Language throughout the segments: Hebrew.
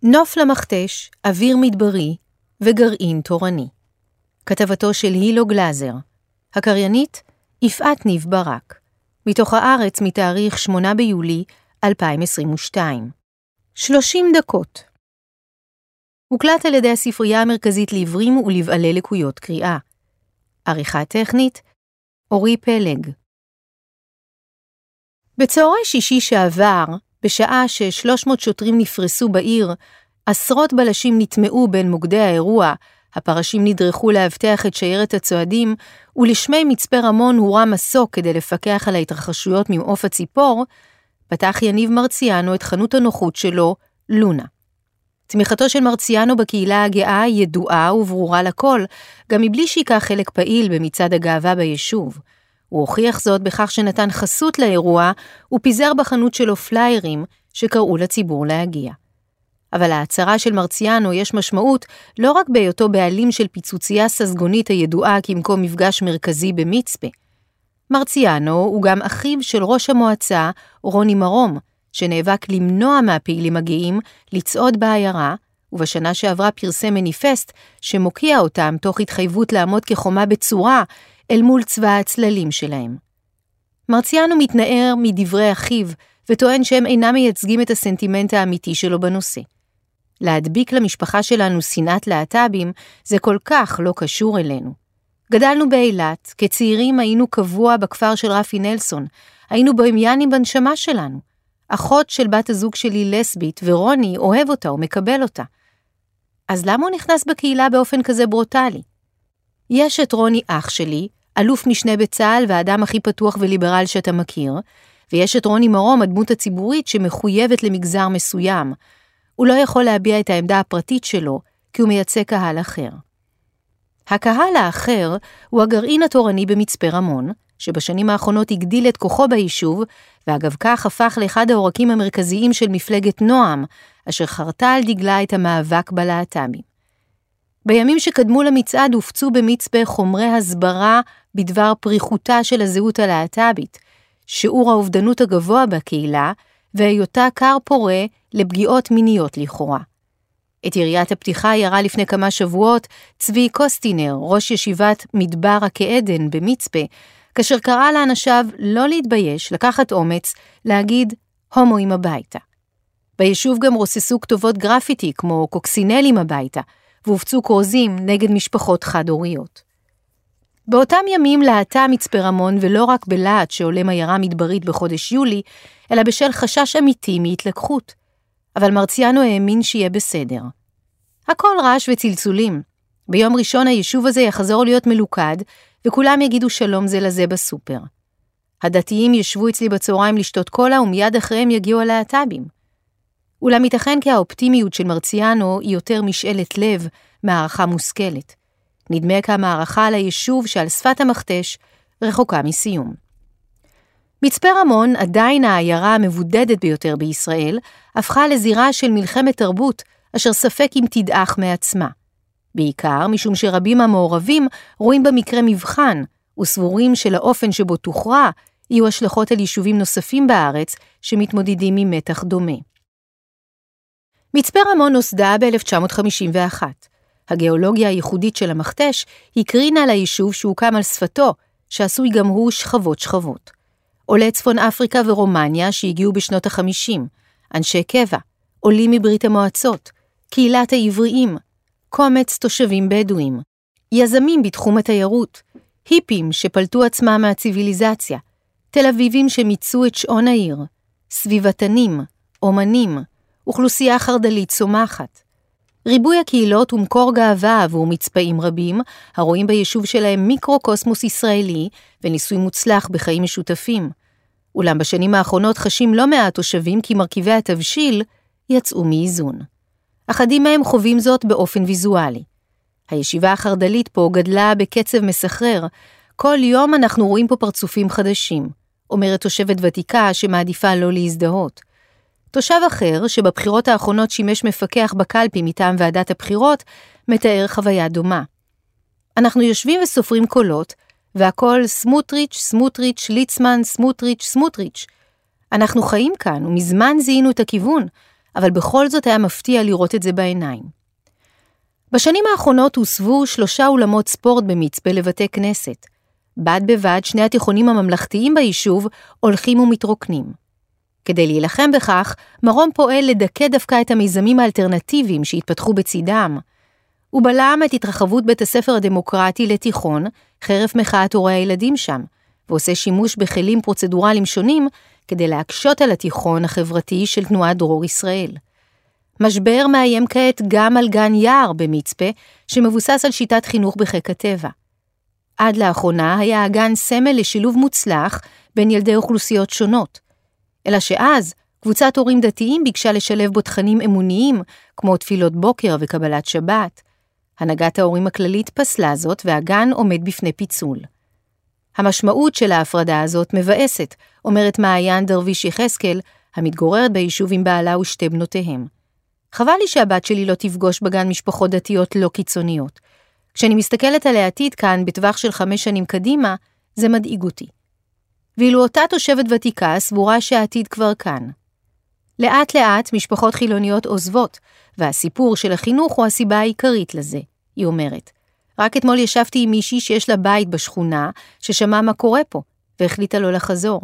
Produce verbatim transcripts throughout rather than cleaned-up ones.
נוף למכתש, אוויר מדברי וגרעין תורני. כתבתו של הילו גלזר. הקריינית, יפעת ניב ברק. מתוך הארץ מתאריך שמונה ביולי אלפיים עשרים ושתיים. שלושים דקות. הוקלט על ידי הספרייה המרכזית לעברים ולבעלי לקויות קריאה. עריכה טכנית, אורי פלג. בצהרי שישי שעבר, בשעה ש-שלוש מאות שוטרים נפרסו בעיר, עשרות בלשים נטמעו בין מוקדי האירוע, הפרשים נדרכו להבטח את שיירת הצועדים, ולשמי מצפה רמון הורה מסוק כדי לפקח על ההתרחשויות ממעוף הציפור, פתח יניב מרציאנו את חנות הנוחות שלו, לונה. תמיכתו של מרציאנו בקהילה הגאה ידועה וברורה לכל, גם מבלי שיקח חלק פעיל במצעד הגאווה ביישוב. הוא הוכיח זאת בכך שנתן חסות לאירוע, ופיזר בחנות שלו פליירים שקראו לציבור להגיע. אבל ההצהרה של מרציאנו יש משמעות לא רק בהיותו בעלים של פיצוצייה ססגונית הידועה כמקום מפגש מרכזי במצפה. מרציאנו הוא גם אחיו של ראש המועצה רוני מרום, שנאבק למנוע מהפעילים הגאים לצעוד בעיירה, ובשנה שעברה פרסם מניפסט שמוקיע אותם תוך התחייבות לעמוד כחומה בצורה אל מול צבא הצללים שלהם. מרציאנו מתנער מדברי אחיו וטוען שהם אינם מייצגים את הסנטימנט האמיתי שלו בנושא. להדביק למשפחה שלנו שנאת להט"בים זה כל כך לא קשור אלינו. גדלנו באילת, כצעירים היינו קבוע בכפר של רפי נלסון, היינו בוהמיאנים בנשמה שלנו. אחות של בת הזוג שלי לסבית, ורוני אוהב אותה ומקבל אותה. אז למה הוא נכנס בקהילה באופן כזה ברוטלי? יש את רוני אח שלי, אלוף משנה בצה"ל והאדם הכי פתוח וליברל שאתה מכיר, ויש את רוני מרום, הדמות הציבורית שמחויבת למגזר מסוים. הוא לא יכול להביע את העמדה הפרטית שלו, כי הוא מייצא קהל אחר. הקהל האחר הוא הגרעין התורני במצפה רמון, שבשנים האחרונות הגדיל את כוחו ביישוב, ואגב כך הפך לאחד העורקים המרכזיים של מפלגת נועם, אשר חרתה על דגלה את המאבק בלהט"בים. בימים שקדמו למצעד הופצו במצפה חומרי הסברה בדבר פריחותה של הזהות הלהט"בית, שיעור האובדנות הגבוה בקהילה, והיותה קר פורה לפגיעות מיניות לכאורה. את יריית הפתיחה ירה לפני כמה שבועות צבי קוסטינר, ראש ישיבת מדבר הכעדן במצפה, כאשר קרא לאנשיו לא להתבייש, לקחת אומץ, להגיד הומואים הביתה. ביישוב גם רוססו כתובות גרפיטי כמו קוקסינלים הביתה, והופצו כרוזים נגד משפחות חד-הוריות. באותם ימים להטה מצפה רמון ולא רק בלהט שעולה מיירה מדברית בחודש יולי, אלא בשל חשש אמיתי מהתלקחות. אבל מרציאנו האמין שיהיה בסדר. הכל רעש וצלצולים. ביום ראשון היישוב הזה יחזור להיות מלוכד, וכולם יגידו שלום זה לזה בסופר. הדתיים ישבו אצלי בצהריים לשתות קולה, ומיד אחריהם יגיעו הלהט"בים. אולם ייתכן כי האופטימיות של מרציאנו היא יותר משאלת לב מערכה מושכלת. נדמה כמערכה על היישוב שעל שפת המכתש רחוקה מסיום. מצפה רמון, עדיין העיירה המבודדת ביותר בישראל, הפכה לזירה של מלחמת תרבות, אשר ספק אם תדעך מעצמה. בעיקר משום שרבים המעורבים רואים במקרה מבחן, וסבורים שלאופן שבו תוכרע, יהיו השלכות על יישובים נוספים בארץ שמתמודדים עם מתח דומה. מצפה רמון נוסדה ב-אלף תשע מאות חמישים ואחת. הגיאולוגיה הייחודית של המכתש הקרינה על היישוב שהוקם על שפתו, שעשוי גם הוא שכבות שכבות. עולי צפון אפריקה ורומניה שהגיעו בשנות החמישים, אנשי קבע, עולים מברית המועצות, קהילת העבריים, קומץ תושבים בדואים, יזמים בתחום התיירות, היפים שפלטו עצמם מהציביליזציה, תל אביבים שמיצו את שעון העיר, סביבתנים, אומנים, אוכלוסייה חרדלית צומחת. ריבוי הקהילות ומקור גאווה עבור מצפאים רבים, הרואים ביישוב שלהם מיקרו-קוסמוס ישראלי וניסוי מוצלח בחיים משותפים. אולם בשנים האחרונות חשים לא מעט תושבים כי מרכיבי התבשיל יצאו מאיזון. אחדים מהם חווים זאת באופן ויזואלי. הישיבה החרדלית פה גדלה בקצב מסחרר, כל יום אנחנו רואים פה פרצופים חדשים, אומרת תושבת ותיקה שמעדיפה לא להזדהות. תושב אחר, שבבחירות האחרונות שימש מפקח בקלפי מטעם ועדת הבחירות, מתאר חוויה דומה. אנחנו יושבים וסופרים קולות, והכל סמוטריץ', סמוטריץ', ליצמן, סמוטריץ', סמוטריץ'. אנחנו חיים כאן, ומזמן זיהינו את הכיוון, אבל בכל זאת היה מפתיע לראות את זה בעיניים. בשנים האחרונות הוסבו שלושה אולמות ספורט במצפה לבתי כנסת. בד בבד שני התיכונים הממלכתיים ביישוב הולכים ומתרוקנים. כדי להילחם בכך, מרום פועל לדכא דווקא את המיזמים האלטרנטיביים שהתפתחו בצידם. הוא בלם את התרחבות בית הספר הדמוקרטי לתיכון, חרף מחאת הורי הילדים שם, ועושה שימוש בכלים פרוצדורליים שונים כדי להקשות על התיכון החברתי של תנועת דרור ישראל. משבר מאיים כעת גם על גן יער במצפה, שמבוסס על שיטת חינוך בחיק הטבע. עד לאחרונה היה הגן סמל לשילוב מוצלח בין ילדי אוכלוסיות שונות. אלא שאז קבוצת הורים דתיים ביקשה לשלב בו תכנים אמוניים, כמו תפילות בוקר וקבלת שבת. הנהגת ההורים הכללית פסלה זאת והגן עומד בפני פיצול. המשמעות של ההפרדה הזאת מבאסת, אומרת מעיין דרוויש יחזקאל, המתגוררת ביישוב עם בעלה ושתי בנותיהם. חבל לי שהבת שלי לא תפגוש בגן משפחות דתיות לא קיצוניות. כשאני מסתכלת על העתיד כאן בטווח של חמש שנים קדימה, זה מדאיג אותי. ואילו אותה תושבת ותיקה סבורה שהעתיד כבר כאן. לאט לאט משפחות חילוניות עוזבות, והסיפור של החינוך הוא הסיבה העיקרית לזה, היא אומרת. רק אתמול ישבתי עם מישהי שיש לה בית בשכונה, ששמע מה קורה פה, והחליטה לו לחזור.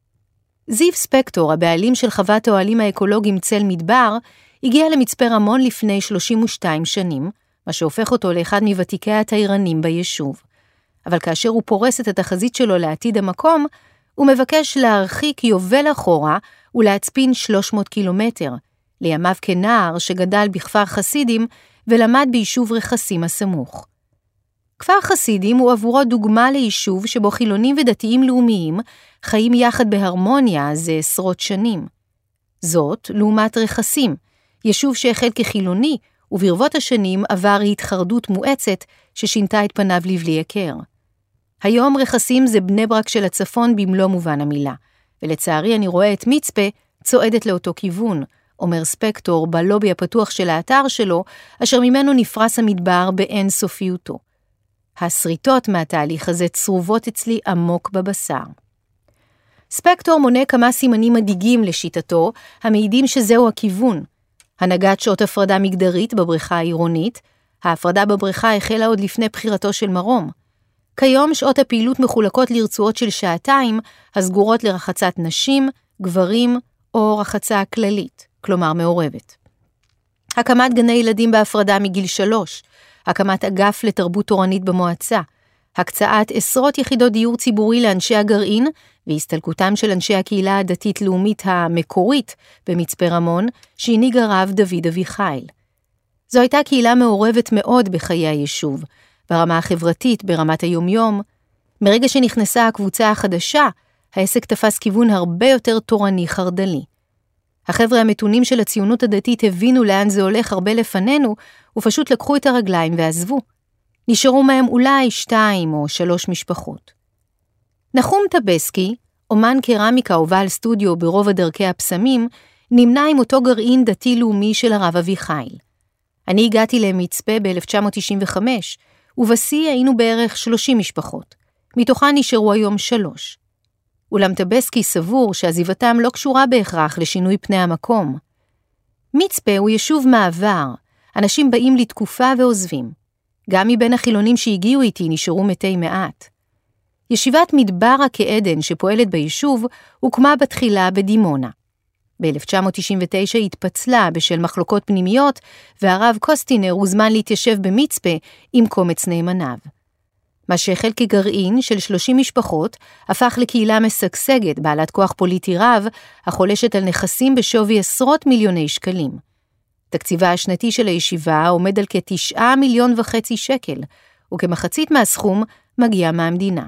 זיו ספקטור, הבעלים של חוות האוהלים האקולוגיים צל מדבר, הגיע למצפה רמון לפני שלושים ושתיים שנים, מה שהופך אותו לאחד מוותיקי התיירנים ביישוב. אבל כאשר הוא פורס את התחזית שלו לעתיד המקום, הוא מבקש להרחיק יובל אחורה ולהצפין שלוש מאות קילומטר, לימיו כנער שגדל בכפר חסידים ולמד ביישוב רכסים הסמוך. כפר חסידים הוא עבורו דוגמה ליישוב שבו חילונים ודתיים לאומיים חיים יחד בהרמוניה זה עשרות שנים. זאת לעומת רכסים, יישוב שהחל כחילוני וברבות השנים עבר התחרדות מואצת ששינתה את פניו לבלי הכר. היום רכסים זה בני ברק של הצפון במלוא מובן המילה, ולצערי אני רואה את מצפה צועדת לאותו כיוון, אומר ספקטור בלובי הפתוח של האתר שלו, אשר ממנו נפרס המדבר באין סופיותו. הסריטות מהתהליך הזה צרובות אצלי עמוק בבשר. ספקטור מונה כמה סימנים מדאיגים לשיטתו, המעידים שזהו הכיוון. הנהגת שעות הפרדה מגדרית בבריכה העירונית, ההפרדה בבריכה החלה עוד לפני בחירתו של מרום. כיום שעות הפעילות מחולקות לרצועות של שעתיים, הסגורות לרחצת נשים, גברים או רחצה כללית, כלומר מעורבת. הקמת גני ילדים בהפרדה מגיל שלוש, הקמת אגף לתרבות תורנית במועצה, הקצאת עשרות יחידות דיור ציבורי לאנשי הגרעין, והסתלקותם של אנשי הקהילה הדתית-לאומית המקורית במצפה רמון, שהנהיג הרב דוד אביחיל. זו הייתה קהילה מעורבת מאוד בחיי היישוב, ברמה החברתית, ברמת היומיום. מרגע שנכנסה הקבוצה החדשה, העסק תפס כיוון הרבה יותר תורני חרדלי. החבר'ה המתונים של הציונות הדתית הבינו לאן זה הולך הרבה לפנינו, ופשוט לקחו את הרגליים ועזבו. נשארו מהם אולי שתיים או שלוש משפחות. נחום טבסקי, אומן קרמיקה ובעל סטודיו ברוב דרכי הפסמים, נמנה עם אותו גרעין דתי-לאומי של הרב אביחיל. אני הגעתי למצפה ב-אלף תשע מאות תשעים וחמש, ובשיא היינו בערך שלושים משפחות. מתוכן נשארו היום שלוש. אולם טבסקי סבור שעזיבתם לא קשורה בהכרח לשינוי פני המקום. מצפה הוא יישוב מעבר, אנשים באים לתקופה ועוזבים. גם מבין החילונים שהגיעו איתי נשארו מתי מעט. ישיבת מדבר כעדן שפועלת ביישוב הוקמה בתחילה בדימונה. ב-אלף תשע מאות תשעים ותשע התפצלה בשל מחלוקות פנימיות, והרב קוסטינר הוזמן להתיישב במצפה עם קומץ נאמניו. מה שהחל כגרעין של שלושים משפחות, הפך לקהילה משגשגת בעלת כוח פוליטי רב, החולשת על נכסים בשווי עשרות מיליוני שקלים. תקציבה השנתי של הישיבה עומד על כתשעה מיליון וחצי שקל, וכמחצית מהסכום מגיע מהמדינה.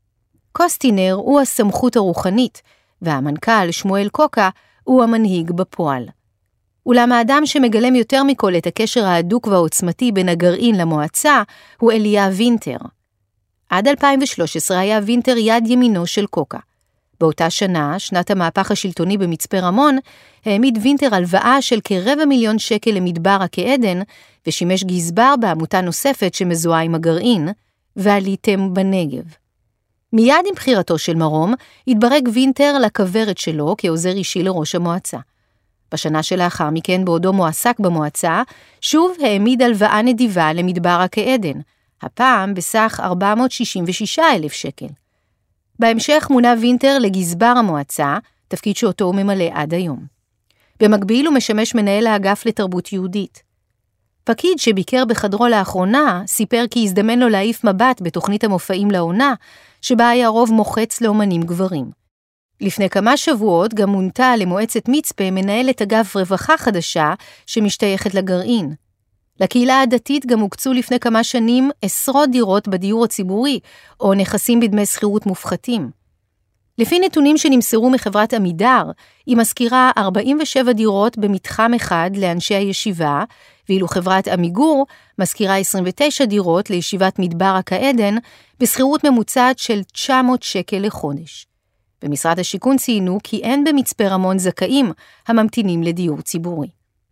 קוסטינר הוא הסמכות הרוחנית, והמנכ"ל שמואל קוקה הוא המנהיג בפועל. אולם האדם שמגלם יותר מכל את הקשר ההדוק והעוצמתי בין הגרעין למועצה הוא אליה וינטר. עד אלפיים ושלוש עשרה היה וינטר יד ימינו של קוקה. באותה שנה, שנת המהפך השלטוני במצפה רמון, העמיד וינטר הלוואה של כרבע מיליון שקל למדבר כעדן, ושימש גזבר בעמותה נוספת שמזוהה עם הגרעין, ועליתם בנגב. מיד עם בחירתו של מרום, התברג וינטר לכברת שלו כעוזר אישי לראש המועצה. בשנה שלאחר מכן, בעודו מועסק במועצה, שוב העמיד הלוואה נדיבה למדבר כעדן, הפעם בסך ארבע מאות שישים ושישה אלף שקל. בהמשך מונה וינטר לגזבר המועצה, תפקיד שאותו הוא ממלא עד היום. במקביל הוא משמש מנהל האגף לתרבות יהודית. פקיד שביקר בחדרו לאחרונה, סיפר כי הזדמן לו להעיף מבט בתוכנית המופעים לעונה, שבה היה רוב מוחץ לאומנים גברים. לפני כמה שבועות גם מונתה למועצת מצפה מנהלת אגף רווחה חדשה שמשתייכת לגרעין. לקהילה הדתית גם הוקצו לפני כמה שנים עשרות דירות בדיור הציבורי, או נכסים בדמי שכירות מופחתים. לפי נתונים שנמסרו מחברת עמידר, היא מזכירה ארבעים ושבע דירות במתחם אחד לאנשי הישיבה, ואילו חברת עמיגור מזכירה עשרים ותשע דירות לישיבת מדבר כעדן, בשכירות ממוצעת של תשע מאות שקל לחודש. במשרד השיכון ציינו כי אין במצפה רמון זכאים הממתינים לדיור ציבורי.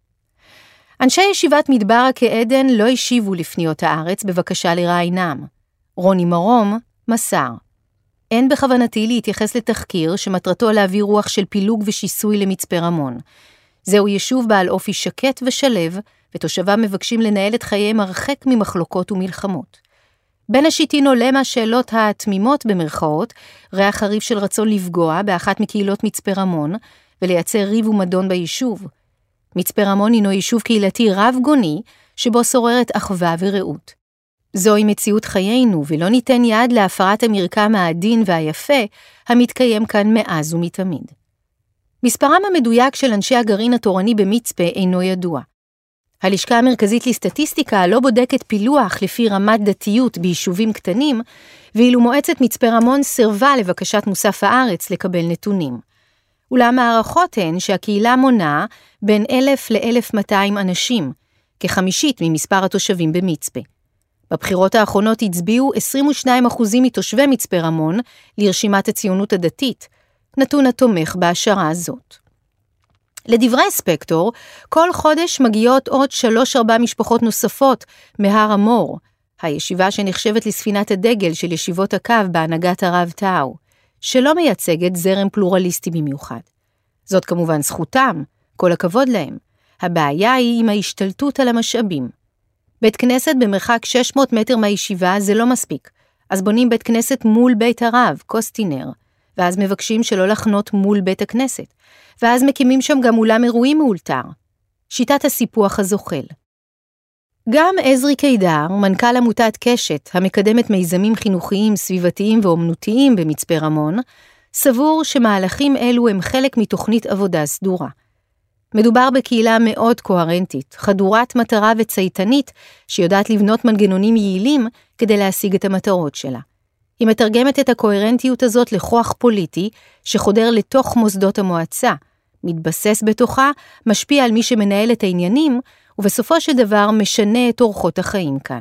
אנשי ישיבת מדבר כעדן לא השיבו לפניות הארץ בבקשה לראיינם. רוני מרום מסר: אין בכוונתי להתייחס לתחקיר שמטרתו להביא רוח של פילוג ושיסוי למצפה רמון. זהו יישוב בעל אופי שקט ושלב, ותושביו מבקשים לנהל את חייהם הרחק ממחלוקות ומלחמות. בין השיטין עולה מהשאלות התמימות במרכאות, ריח חריף של רצון לפגוע באחת מקהילות מצפה רמון, ולייצר ריב ומדון ביישוב. מצפה רמון הינו יישוב קהילתי רב גוני, שבו שוררת אחווה ורעות. זוהי מציאות חיינו, ולא ניתן יד להפרת המרקם העדין והיפה, המתקיים כאן מאז ומתמיד. מספרם המדויק של אנשי הגרעין התורני במצפה אינו ידוע. הלשכה המרכזית לסטטיסטיקה לא בודקת פילוח לפי רמת דתיות ביישובים קטנים, ואילו מועצת מצפה רמון סירבה לבקשת מוסף הארץ לקבל נתונים. אולם הערכות הן שהקהילה מונה בין אלף ל-אלף מאתיים אנשים, כחמישית ממספר התושבים במצפה. בבחירות האחרונות הצביעו עשרים ושניים אחוז מתושבי מצפה רמון לרשימת הציונות הדתית, נתון התומך בהשערה הזאת. לדברי ספקטור, כל חודש מגיעות עוד שלוש ארבע משפחות נוספות מהר המור, הישיבה שנחשבת לספינת הדגל של ישיבות הקו בהנהגת הרב טאו, שלא מייצגת זרם פלורליסטי במיוחד. זאת כמובן זכותם, כל הכבוד להם. הבעיה היא עם ההשתלטות על המשאבים. בית כנסת במרחק שש מאות מטר מהישיבה זה לא מספיק, אז בונים בית כנסת מול בית הרב, קוסטינר, ואז מבקשים שלא לחנות מול בית הכנסת, ואז מקימים שם גם אולם אירועים מאולתר. שיטת הסיפוח הזוחל. גם עזרי קידר, מנכ"ל עמותת קשת, המקדמת מיזמים חינוכיים, סביבתיים ואומנותיים במצפה רמון, סבור שמהלכים אלו הם חלק מתוכנית עבודה סדורה. מדובר בקהילה מאוד קוהרנטית, חדורת מטרה וצייתנית, שיודעת לבנות מנגנונים יעילים כדי להשיג את המטרות שלה. היא מתרגמת את הקוהרנטיות הזאת לכוח פוליטי, שחודר לתוך מוסדות המועצה, מתבסס בתוכה, משפיע על מי שמנהל את העניינים, ובסופו של דבר משנה את אורחות החיים כאן.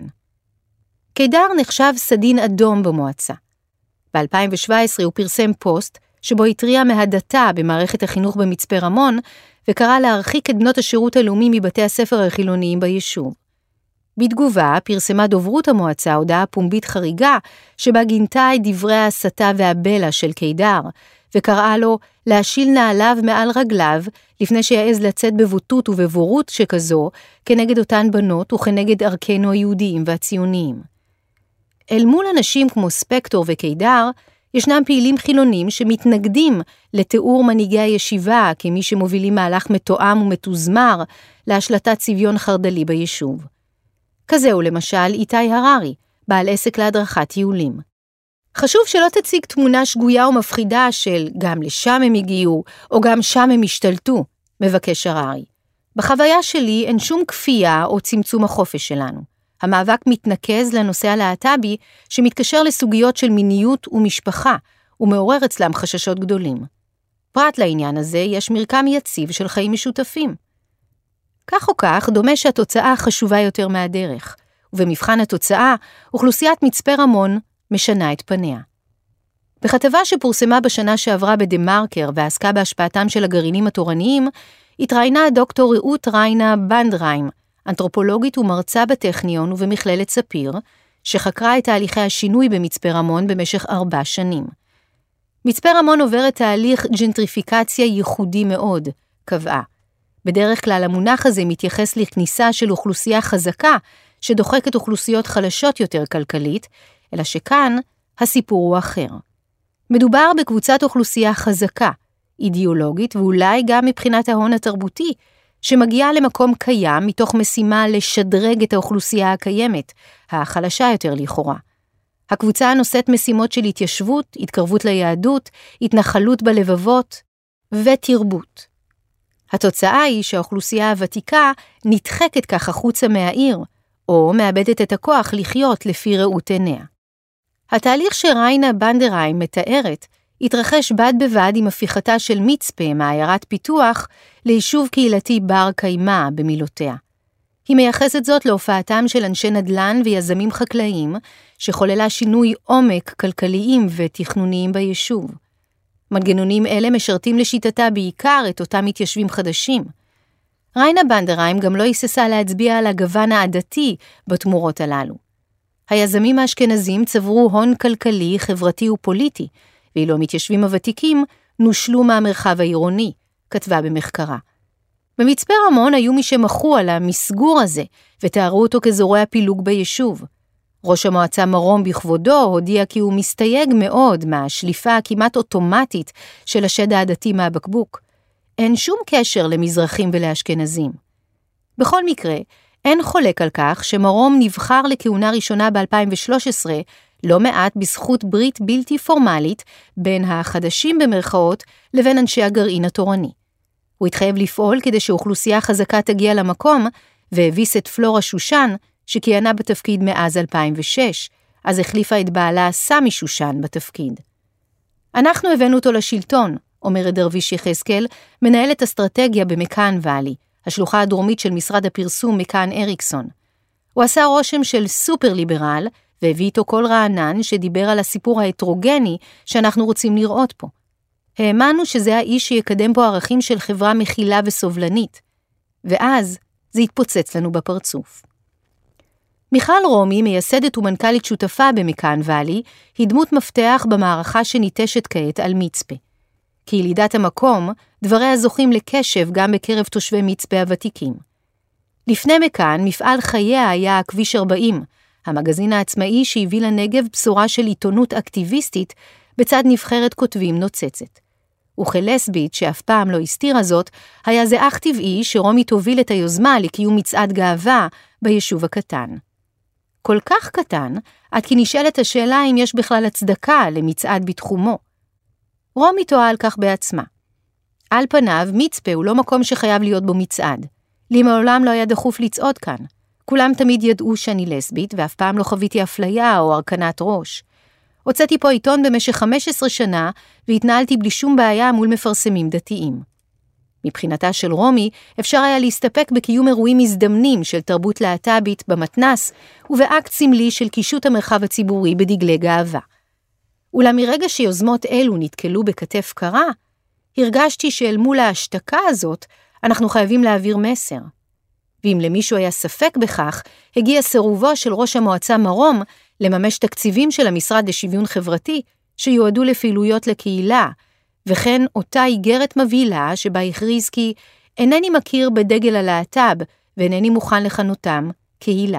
קידר נחשב סדין אדום במועצה. ב-אלפיים שבע עשרה הוא פרסם פוסט, שבו התריע מהדתה במערכת החינוך במצפה רמון, וקרא להרחיק את בנות השירות הלאומי מבתי הספר החילוניים ביישוב. בתגובה פרסמה דוברות המועצה הודעה פומבית חריגה, שבה גינתה את דברי ההסתה והבלע של קידר, וקראה לו להשיל נעליו מעל רגליו, לפני שיעז לצאת בבוטות ובבורות שכזו, כנגד אותן בנות וכנגד ערכנו היהודיים והציוניים. אל מול אנשים כמו ספקטור וקידר, ישנם פעילים חילונים שמתנגדים לתיאור מנהיגי הישיבה כמי שמובילים מהלך מתואם ומתוזמר להשלטת צביון חרדלי ביישוב. כזהו למשל איתי הררי, בעל עסק להדרכת טיולים. חשוב שלא תציג תמונה שגויה ומפחידה של גם לשם הם הגיעו, או גם שם הם השתלטו, מבקש הררי. בחוויה שלי אין שום כפייה או צמצום החופש שלנו. המאבק מתנקז לנושא הלהט"בי שמתקשר לסוגיות של מיניות ומשפחה, ומעורר אצלם חששות גדולים. פרט לעניין הזה יש מרקם יציב של חיים משותפים. כך או כך, דומה שהתוצאה חשובה יותר מהדרך, ובמבחן התוצאה, אוכלוסיית מצפה רמון משנה את פניה. בכתבה שפורסמה בשנה שעברה בדה-מרקר ועסקה בהשפעתם של הגרעינים התורניים, התראיינה דוקטור רעות ריינה בנדריים, אנתרופולוגית ומרצה בטכניון ובמכללת ספיר, שחקרה את תהליכי השינוי במצפה רמון במשך ארבע שנים. מצפה רמון עוברת תהליך ג'נטריפיקציה ייחודי מאוד, קבעה. בדרך כלל המונח הזה מתייחס לכניסה של אוכלוסייה חזקה, שדוחקת אוכלוסיות חלשות יותר כלכלית, אלא שכאן הסיפור הוא אחר. מדובר בקבוצת אוכלוסייה חזקה, אידיאולוגית ואולי גם מבחינת ההון התרבותי, שמגיעה למקום קיים מתוך משימה לשדרג את האוכלוסייה הקיימת, החלשה יותר לכאורה. הקבוצה נושאת משימות של התיישבות, התקרבות ליהדות, התנחלות בלבבות ותרבות. התוצאה היא שהאוכלוסייה הוותיקה נדחקת כך החוצה מהעיר, או מאבדת את הכוח לחיות לפי ראות עיניה. התהליך שריינה בנדרהיים מתארת, התרחש בד בבד עם הפיכתה של מצפה מעיירת פיתוח ליישוב קהילתי בר קיימא במילותיה. היא מייחסת זאת להופעתם של אנשי נדל"ן ויזמים חקלאיים, שחוללה שינוי עומק כלכליים ותכנוניים ביישוב. מנגנונים אלה משרתים לשיטתה בעיקר את אותם מתיישבים חדשים. ריינה בנדרהיים גם לא היססה להצביע על הגוון העדתי בתמורות הללו. היזמים האשכנזים צברו הון כלכלי, חברתי ופוליטי, ואילו המתיישבים הוותיקים נושלו מהמרחב העירוני, כתבה במחקרה. במצפה רמון היו מי שמחו על המסגור הזה, ותארו אותו כזורע פילוג ביישוב. ראש המועצה מרום בכבודו הודיע כי הוא מסתייג מאוד מהשליפה הכמעט אוטומטית של השד העדתי מהבקבוק. אין שום קשר למזרחים ולאשכנזים. בכל מקרה, אין חולק על כך שמרום נבחר לכהונה ראשונה ב-אלפיים ושלוש עשרה, לא מעט בזכות ברית בלתי פורמלית בין החדשים במרכאות לבין אנשי הגרעין התורני. הוא התחייב לפעול כדי שאוכלוסייה חזקה תגיע למקום, והביס את פלורה שושן, שכיהנה בתפקיד מאז אלפיים ושש, אז החליפה את בעלה סמי שושן בתפקיד. אנחנו הבאנו אותו לשלטון, אומרת דרוויש יחזקאל, מנהלת אסטרטגיה במקאן ואלי, השלוחה הדרומית של משרד הפרסום מקאן אריקסון. הוא עשה רושם של סופר ליברל, והביא איתו כל רענן שדיבר על הסיפור ההטרוגני שאנחנו רוצים לראות פה. האמנו שזה האיש שיקדם פה ערכים של חברה מכילה וסובלנית, ואז זה התפוצץ לנו בפרצוף. מיכל רומי, מייסדת ומנכ"לית שותפה במקאן ואלי, היא דמות מפתח במערכה שניטשת כעת על מצפה. כילידת המקום, דבריה זוכים לקשב גם בקרב תושבי מצפה הוותיקים. לפני מקאן, מפעל חייה היה כביש ארבעים, המגזין העצמאי שהביא לנגב בשורה של עיתונות אקטיביסטית בצד נבחרת כותבים נוצצת. וכלסבית, שאף פעם לא הסתירה זאת, היה זה אך טבעי שרומי תוביל את היוזמה לקיום מצעד גאווה ביישוב הקטן. כל כך קטן, עד כי נשאלת השאלה אם יש בכלל הצדקה למצעד בתחומו. רומי תוהה על כך בעצמה. על פניו, מצפה הוא לא מקום שחייב להיות בו מצעד. לי מעולם לא היה דחוף לצעוד כאן. כולם תמיד ידעו שאני לסבית, ואף פעם לא חוויתי אפליה או הרכנת ראש. הוצאתי פה עיתון במשך חמש עשרה שנה, והתנהלתי בלי שום בעיה מול מפרסמים דתיים. מבחינתה של רומי, אפשר היה להסתפק בקיום אירועים מזדמנים של תרבות להט"בית במתנס, ובאקט סמלי של קישוט המרחב הציבורי בדגלי גאווה. אולם מרגע שיוזמות אלו נתקלו בכתף קרה, הרגשתי שאל מול ההשתקה הזאת, אנחנו חייבים להעביר מסר. ואם למישהו היה ספק בכך, הגיע סירובו של ראש המועצה מרום לממש תקציבים של המשרד לשוויון חברתי, שיועדו לפעילויות לקהילה, וכן אותה איגרת מבהילה שבה הכריז כי אינני מכיר בדגל הלהט"ב, ואינני מוכן לכנותם קהילה.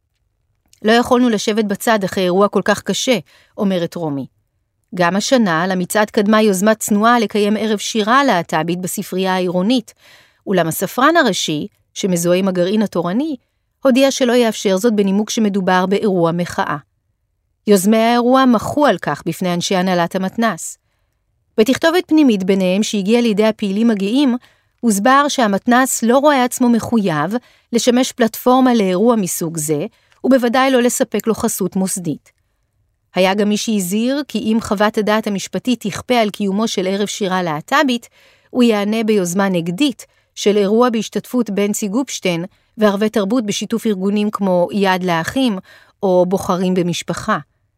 לא יכולנו לשבת בצד אחרי אירוע כל כך קשה, אומרת רומי. גם השנה למצעד קדמה יוזמה צנועה לקיים ערב שירה להט"בית בספרייה העירונית, אולם הספרן הראשי, שמזוהה עם הגרעין התורני, הודיע שלא יאפשר זאת בנימוק שמדובר באירוע מחאה. יוזמי האירוע מחו על כך בפני אנשי הנהלת המתנס. בתכתובת פנימית ביניהם שהגיעה לידי הפעילים הגאים, הוסבר שהמתנס לא רואה עצמו מחויב לשמש פלטפורמה לאירוע מסוג זה, ובוודאי לא לספק לו חסות מוסדית. היה גם מי שהזהיר כי אם חוות הדעת המשפטית תכפה על קיומו של ערב שירה להט"בית, הוא יענה ביוזמה נגדית של אירוע בהשתתפות בנצי גופשטיין וערבי תרבות בשיתוף ארגונים כמו יד לאחים או בוחרים במשפחה.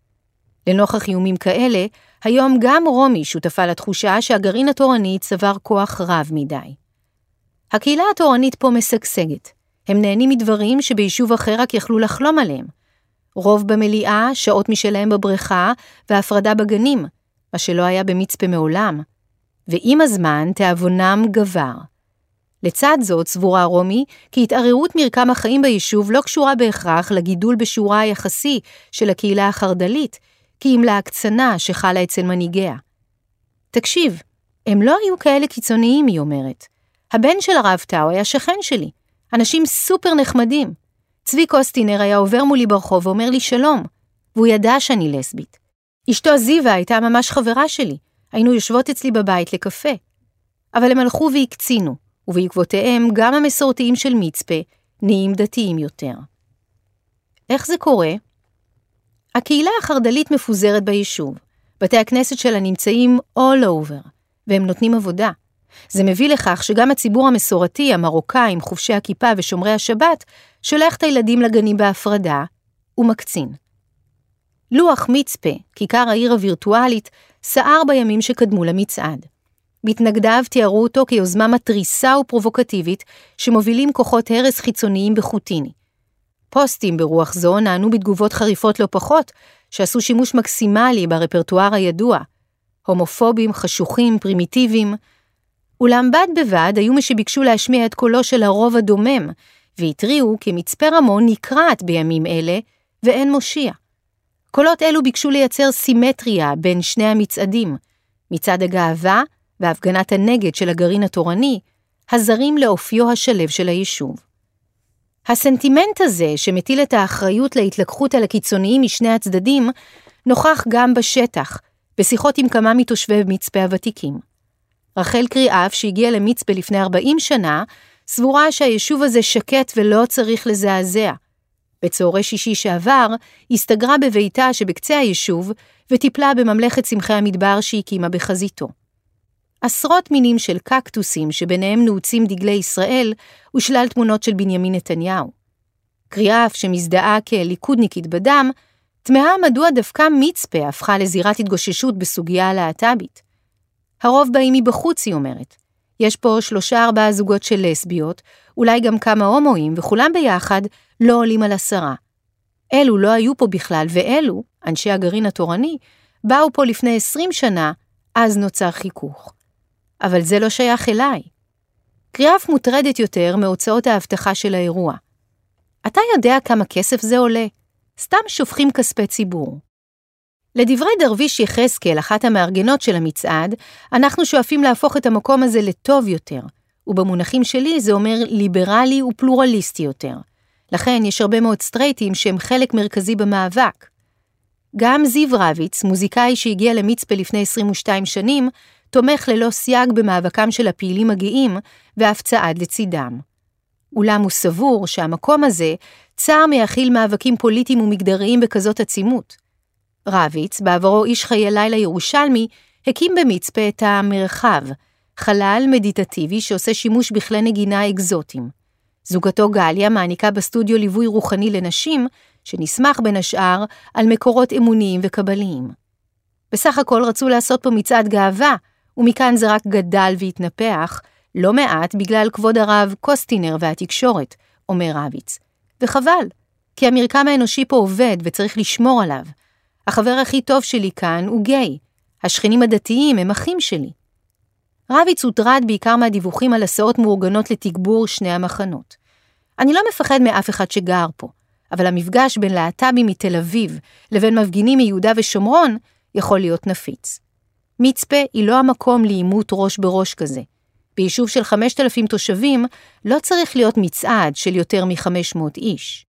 לנוכח איומים כאלה, היום גם רומי שותפה לתחושה שהגרעין התורני צבר כוח רב מדי. הקהילה התורנית פה משגשגת. הם נהנים מדברים שביישוב אחר רק יכלו לחלום עליהם. רוב במליאה, שעות משלהם בבריכה והפרדה בגנים, מה שלא היה במצפה מעולם. ועם הזמן תאבונם גבר. לצד זאת, סבורה רומי, כי התערערות מרקם החיים ביישוב לא קשורה בהכרח לגידול בשיעורה היחסי של הקהילה החרד"לית, כי אם להקצנה שחלה אצל מנהיגיה. תקשיב, הם לא היו כאלה קיצוניים, היא אומרת. הבן של הרב טאו היה שכן שלי, אנשים סופר נחמדים. צבי קוסטינר היה עובר מולי ברחוב ואומר לי שלום, והוא ידע שאני לסבית. אשתו זיווה הייתה ממש חברה שלי, היינו יושבות אצלי בבית לקפה. אבל הם הלכו והקצינו, ובעקבותיהם גם המסורתיים של מצפה נהיים דתיים יותר. איך זה קורה? הקהילה החרד"לית מפוזרת ביישוב. בתי הכנסת שלה נמצאים all over, והם נותנים עבודה. זה מביא לכך שגם הציבור המסורתי, המרוקאים, חובשי הכיפה ושומרי השבת, שולח את הילדים לגנים בהפרדה ומקצין. לוח מצפה, כיכר העיר הווירטואלית, סער בימים שקדמו למצעד. מתנגדיו תיארו אותו כיוזמה מטריסה ופרובוקטיבית שמובילים כוחות הרס חיצוניים בחוטיני. פוסטים ברוח זו נענו בתגובות חריפות לא פחות, שעשו שימוש מקסימלי ברפרטואר הידוע. הומופובים, חשוכים, פרימיטיביים. אולם בד בבד היו מי שביקשו להשמיע את קולו של הרוב הדומם, והתריעו כי מצפה רמון נקרעת בימים אלה ואין מושיע. קולות אלו ביקשו לייצר סימטריה בין שני המצעדים, מצעד הגאווה והפגנת הנגד של הגרעין התורני, הזרים לאופיו השלב של היישוב. הסנטימנט הזה, שמטיל את האחריות להתלקחות על הקיצוניים משני הצדדים, נוכח גם בשטח, בשיחות עם כמה מתושבי מצפה הוותיקים. רחל קריאף, שהגיעה למצפה לפני ארבעים שנה, סבורה שהיישוב הזה שקט ולא צריך לזעזע. בצהרי שישי שעבר, הסתגרה בביתה שבקצה היישוב, וטיפלה בממלכת צמחי המדבר שהקימה בחזיתו. עשרות מינים של קקטוסים שביניהם נעוצים דגלי ישראל, ושלל תמונות של בנימין נתניהו. קריאף שמזדהה כליכודניקית בדם, תמהה מדוע דווקא מצפה הפכה לזירת התגוששות בסוגיה הלהט"בית. הרוב באים מבחוץ, היא אומרת. יש פה שלושה ארבעה זוגות של לסביות, אולי גם כמה הומואים, וכולם ביחד לא עולים על עשרה. אלו לא היו פה בכלל, ואלו, אנשי הגרעין התורני, באו פה לפני עשרים שנה, אז נוצר חיכוך. אבל זה לא שייך אליי. קריאף מוטרדת יותר מהוצאות ההבטחה של האירוע. אתה יודע כמה כסף זה עולה? סתם שופכים כספי ציבור. לדברי דרוויש יחזקאל, אחת המארגנות של המצעד, אנחנו שואפים להפוך את המקום הזה לטוב יותר, ובמונחים שלי זה אומר ליברלי ופלורליסטי יותר. לכן יש הרבה מאוד סטרייטים שהם חלק מרכזי במאבק. גם זיו רביץ, מוזיקאי שהגיע למצפה לפני עשרים ושתיים שנים, תומך ללא סייג במאבקם של הפעילים הגאים, ואף צעד לצידם. אולם הוא סבור שהמקום הזה צער מייחיל מאבקים פוליטיים ומגדריים בכזאת עצימות. רביץ, בעברו איש חיי לילה ירושלמי, הקים במצפה את המרחב, חלל מדיטטיבי שעושה שימוש בכלי נגינה אקזוטיים. זוגתו גליה מעניקה בסטודיו ליווי רוחני לנשים, שנסמך בין השאר על מקורות אמוניים וקבליים. בסך הכל רצו לעשות פה מצעד גאווה, ומכאן זה רק גדל והתנפח, לא מעט בגלל כבוד הרב קוסטינר והתקשורת, אומר רביץ. וחבל, כי המרקם האנושי פה עובד וצריך לשמור עליו. החבר הכי טוב שלי כאן הוא גיי. השכנים הדתיים הם אחים שלי. רביץ הוטרד בעיקר מהדיווחים על הסעות מאורגנות לתגבור שני המחנות. אני לא מפחד מאף אחד שגר פה, אבל המפגש בין להט"בים מתל אביב לבין מפגינים מיהודה ושומרון יכול להיות נפיץ. מצפה היא לא המקום לעימות ראש בראש כזה. ביישוב של חמשת אלפים תושבים לא צריך להיות מצעד של יותר מ-חמש מאות איש.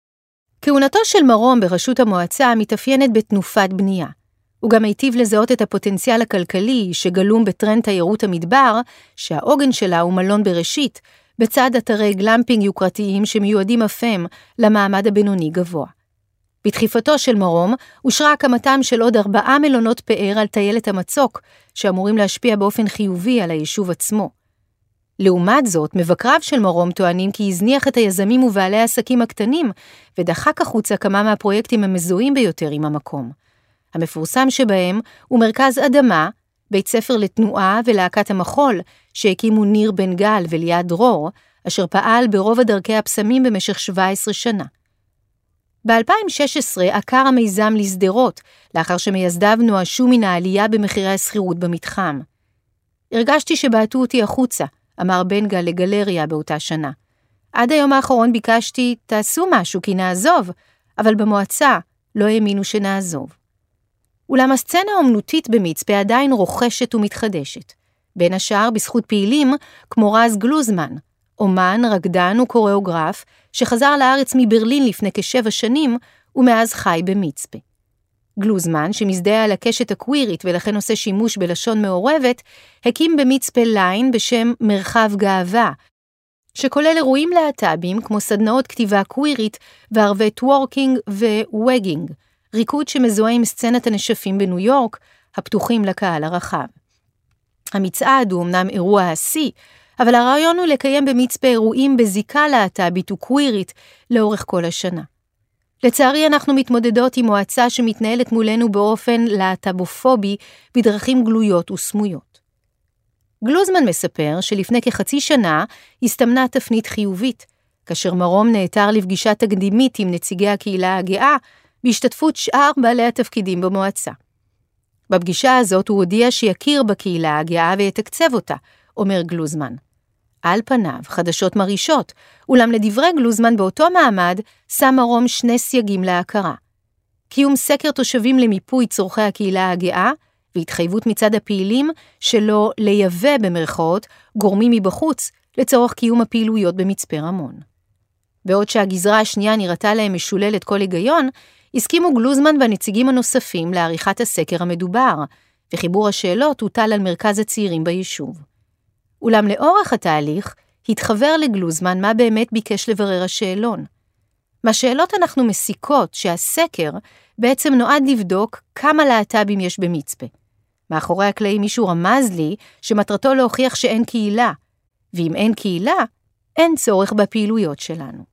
כהונתו של מרום בראשות המועצה מתאפיינת בתנופת בנייה. הוא גם היטיב לזהות את הפוטנציאל הכלכלי שגלום בטרנד תיירות המדבר, שהעוגן שלה הוא מלון בראשית, בצד אתרי גלמפינג יוקרתיים שמיועדים אפם למעמד הבינוני גבוה. בדחיפתו של מרום אושרה הקמתם של עוד ארבעה מלונות פאר על טיילת המצוק, שאמורים להשפיע באופן חיובי על היישוב עצמו. לעומת זאת, מבקריו של מרום טוענים כי הזניח את היזמים ובעלי העסקים הקטנים, ודחק החוצה כמה מהפרויקטים המזוהים ביותר עם המקום. המפורסם שבהם הוא מרכז אדמה, בית ספר לתנועה ולהקת המחול, שהקימו ניר בן גל וליעד דרור, אשר פעל ברוב הדרכי הפסמים במשך שבע עשרה שנה. ב-אלפיים ושש עשרה עקר המיזם לסדרות, לאחר שמייסדיו נואשו מן העלייה במחירי הסחירות במתחם. הרגשתי שבעטו אותי החוצה, אמר בנגה לגלריה באותה שנה. עד היום האחרון ביקשתי, תעשו משהו כי נעזוב, אבל במועצה לא האמינו שנעזוב. אולם הסצנה האומנותית במצפה עדיין רוכשת ומתחדשת. בין השאר בזכות פעילים כמו רז גלוזמן, אומן, רקדן וקוריאוגרף, שחזר לארץ מברלין לפני כשבע שנים, ומאז חי במצפה. גלוזמן, שמזדהה על הקשת הקווירית ולכן עושה שימוש בלשון מעורבת, הקים במצפה ליין בשם מרחב גאווה, שכולל אירועים להט"בים כמו סדנאות כתיבה קווירית וערבי טוורקינג וווגינג, ריקוד שמזוהה עם סצנת הנשפים בניו יורק, הפתוחים לקהל הרחב. המצעד הוא אמנם אירוע השיא, אבל הרעיון הוא לקיים במצפה אירועים בזיקה להט"בית וקווירית לאורך כל השנה. לצערי אנחנו מתמודדות עם מועצה שמתנהלת מולנו באופן להט"בופובי בדרכים גלויות וסמויות. גלוזמן מספר שלפני כחצי שנה הסתמנה תפנית חיובית, כאשר מרום נעתר לפגישה תקדימית עם נציגי הקהילה הגאה, בהשתתפות שאר בעלי התפקידים במועצה. בפגישה הזאת הוא הודיע שיכיר בקהילה הגאה ויתקצב אותה, אומר גלוזמן. על פניו, חדשות מרישות, אולם לדברי גלוזמן באותו מעמד, שם מרום שני סייגים להכרה. קיום סקר תושבים למיפוי צורכי הקהילה הגאה, והתחייבות מצד הפעילים שלא לייבא במרכאות גורמים מבחוץ לצורך קיום הפעילויות במצפה רמון. בעוד שהגזרה השנייה נראתה להם משוללת כל היגיון, הסכימו גלוזמן והנציגים הנוספים לעריכת הסקר המדובר, וחיבור השאלות הוטל על מרכז הצעירים ביישוב. אולם לאורך התהליך התחבר לגלוזמן מה באמת ביקש לברר השאלון. מהשאלות אנחנו מסיקות שהסקר בעצם נועד לבדוק כמה להט"בים יש במצפה. מאחורי הקלעים מישהו רמז לי שמטרתו להוכיח שאין קהילה, ואם אין קהילה, אין צורך בפעילויות שלנו.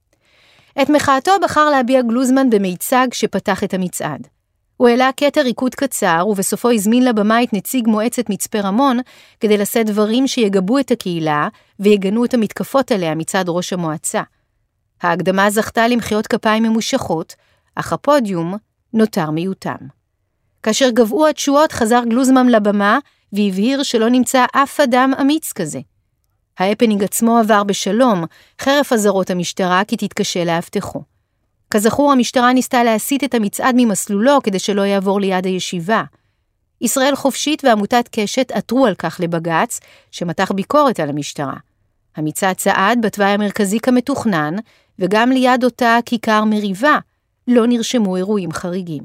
את מחאתו בחר להביע גלוזמן במיצג שפתח את המצעד. הוא העלה קטע ריקוד קצר, ובסופו הזמין לבמה את נציג מועצת מצפה רמון, כדי לשאת דברים שיגבו את הקהילה, ויגנו את המתקפות עליה מצד ראש המועצה. ההקדמה זכתה למחיאות כפיים ממושכות, אך הפודיום נותר מיותם. כאשר גבעו התשועות חזר גלוזמן לבמה, והבהיר שלא נמצא אף אדם אמיץ כזה. ההפנינג עצמו עבר בשלום, חרף אזהרות המשטרה כי תתקשה להבטחו. כזכור, המשטרה ניסתה להסיט את המצעד ממסלולו כדי שלא יעבור ליד הישיבה. ישראל חופשית ועמותת קשת עתרו על כך לבגץ, שמתח ביקורת על המשטרה. המצעד צעד בתוואי המרכזי כמתוכנן, וגם ליד אותה כיכר מריבה, לא נרשמו אירועים חריגים.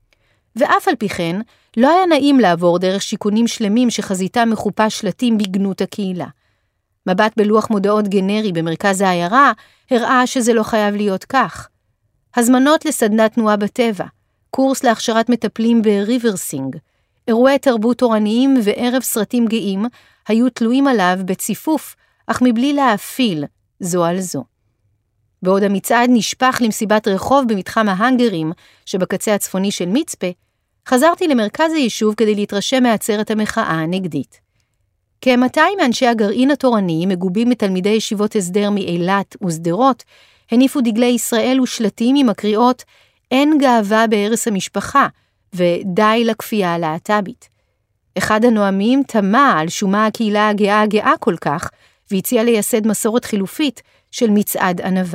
ואף על פי כן, לא היה נעים לעבור דרך שיקונים שלמים שחזיתה מחופה שלטים בגנות הקהילה. מבט בלוח מודעות גנרי במרכז העיירה הראה שזה לא חייב להיות כך. הזמנות לסדנת תנועה בטבע, קורס להכשרת מטפלים בריברסינג, אירועי תרבות תורניים וערב סרטים גאים היו תלויים עליו בציפוף, אך מבלי להאפיל זו על זו. בעוד המצעד נשפך למסיבת רחוב במתחם ההנגרים שבקצה הצפוני של מצפה, חזרתי למרכז היישוב כדי להתרשם מעצרת המחאה הנגדית. כ-מאתיים מאנשי הגרעין התורני, מגובים מתלמידי ישיבות הסדר מאילת ושדרות, הניפו דגלי ישראל ושלטים עם הקריאות אין גאווה בערש המשפחה ודי לכפייה הלהט"בית. אחד הנואמים תמה על שומה הקהילה הגאה הגאה כל כך, והציע לייסד מסורת חילופית של מצעד ענווה.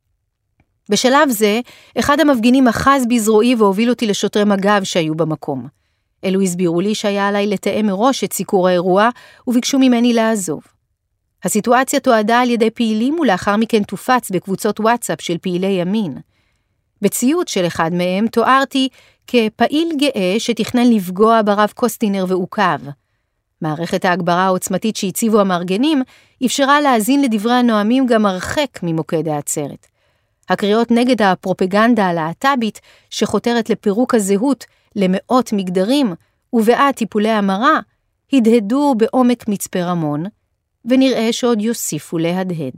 בשלב זה, אחד המפגינים אחז בזרועי והוביל אותי לשוטרי מג"ב שהיו במקום. אלו הסבירו לי שהיה עליי לתאם מראש את סיקור האירוע, וביקשו ממני לעזוב. הסיטואציה תועדה על ידי פעילים ולאחר מכן תופץ בקבוצות וואטסאפ של פעילי ימין. בציוץ של אחד מהם תוארתי כפעיל גאה שתכנן לפגוע ברב קוסטינר ועוקב. מערכת ההגברה העוצמתית שהציבו המארגנים אפשרה להאזין לדברי הנואמים גם הרחק ממוקד העצרת. הקריאות נגד הפרופגנדה הלהט"בית שחותרת לפירוק הזהות למאות מגדרים ובעד טיפולי המרה הדהדו בעומק מצפה רמון, ונראה שעוד יוסיפו להדהד.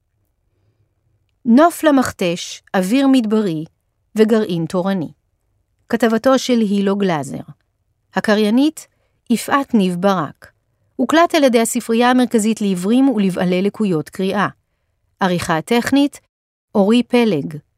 נוף למכתש, אוויר מדברי וגרעין תורני. כתבתו של הילו גלזר. הקריינית יפעת ניב ברק. הוקלט על ידי הספרייה המרכזית לעברים ולבעלי לקויות קריאה. עריכה טכנית אורי פלג.